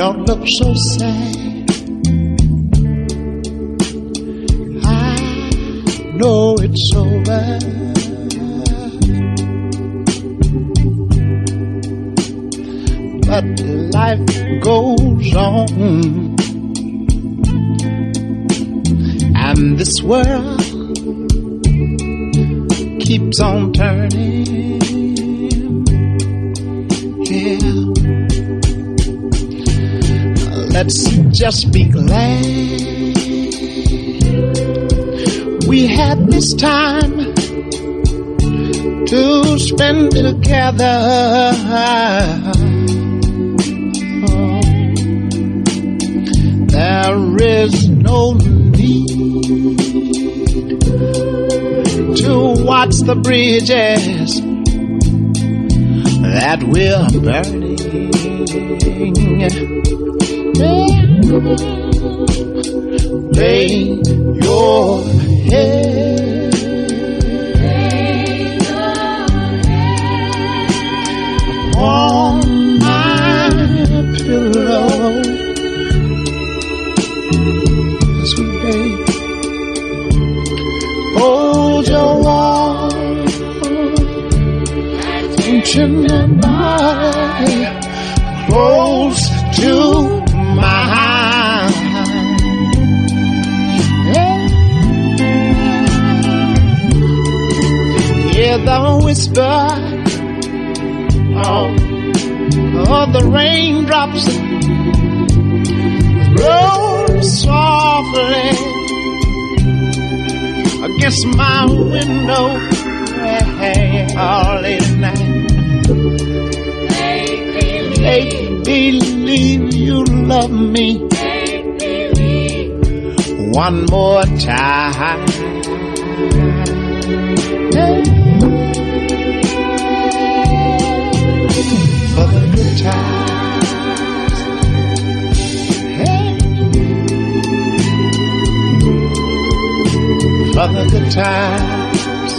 Don't look so sad. I know it's over. But life goes on, and this world keeps on turning. Yeah. Let's just be glad we had this time to spend it together. There is no need to watch the bridges that we're burning. Lay your head on my pillow. Sweet babe, hold your warm and tender body close to mine. Hear the whisper of the raindrops roll softly against my window all late at night. Make believe you love me one more time. For the good times. For the good times.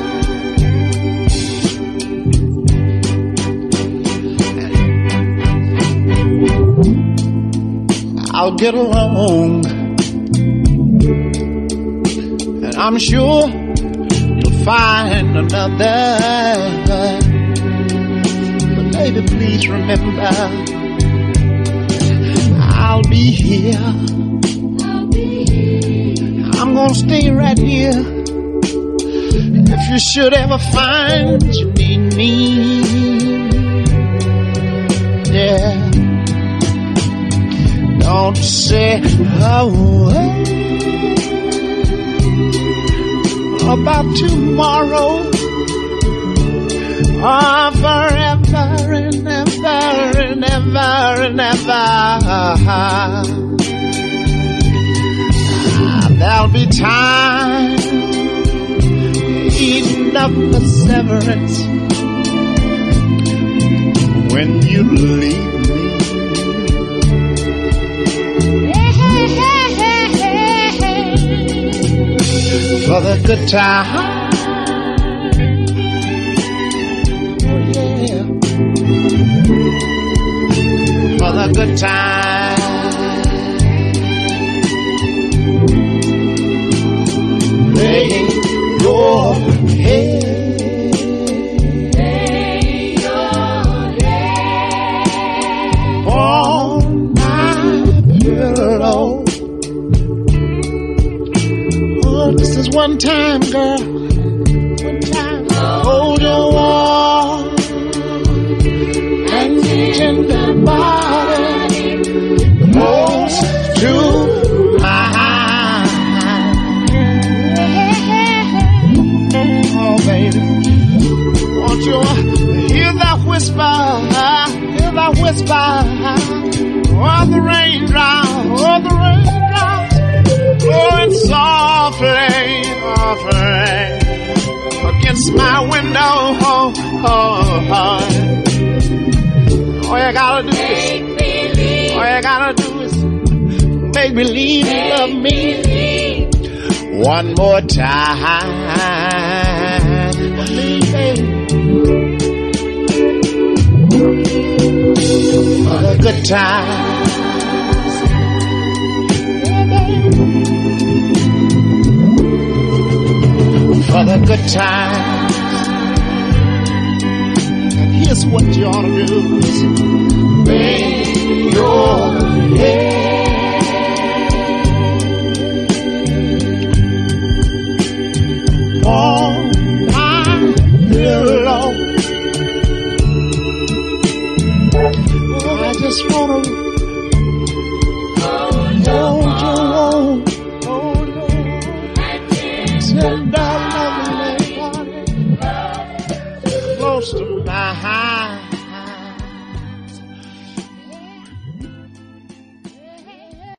I'll get along, and I'm sure you'll find another. But baby, please remember, I'll be here. I'm gonna stay right here. If you should ever find you need me, yeah. Don't say a word about tomorrow or forever and ever and ever and ever. There'll be time eating up the severance when you leave. For the good time, oh yeah. For the good time, lay your head on my pillow. This is one time, girl. One time. Hold your warm and tender body close to mine. Oh, baby, won't you hear that whisper? Hear that whisper? Oh, the raindrops. Oh, the raindrops. Blowing softly, softly against my window. All you gotta do is make believe you love me one more time. For a good time. for the good times. And here's what you ought to do is bang your head. On my pillow, I just wanna hold you, tender, lovely body close to my heart.